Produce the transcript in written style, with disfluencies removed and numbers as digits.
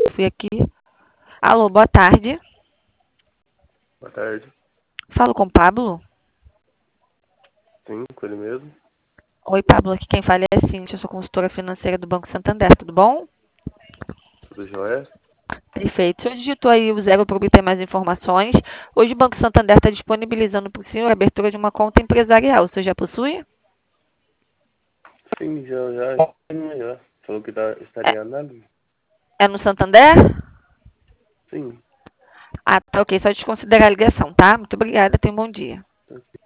Fui aqui. Alô, boa tarde. Boa tarde. Falo com o Pablo? Sim, com ele mesmo. Oi, Pablo. Aqui quem fala é a Cíntia. Eu sou consultora financeira do Banco Santander. Tudo bom? Tudo jóia? Perfeito. O senhor digitou aí o 0 para obter mais informações. Hoje o Banco Santander está disponibilizando para o senhor a abertura de uma conta empresarial. O senhor já possui? Sim, já. Falou que estaria em análise? É no Santander? Sim. Ah, tá ok. Só desconsiderar a ligação, tá? Muito obrigada. Tenha um bom dia.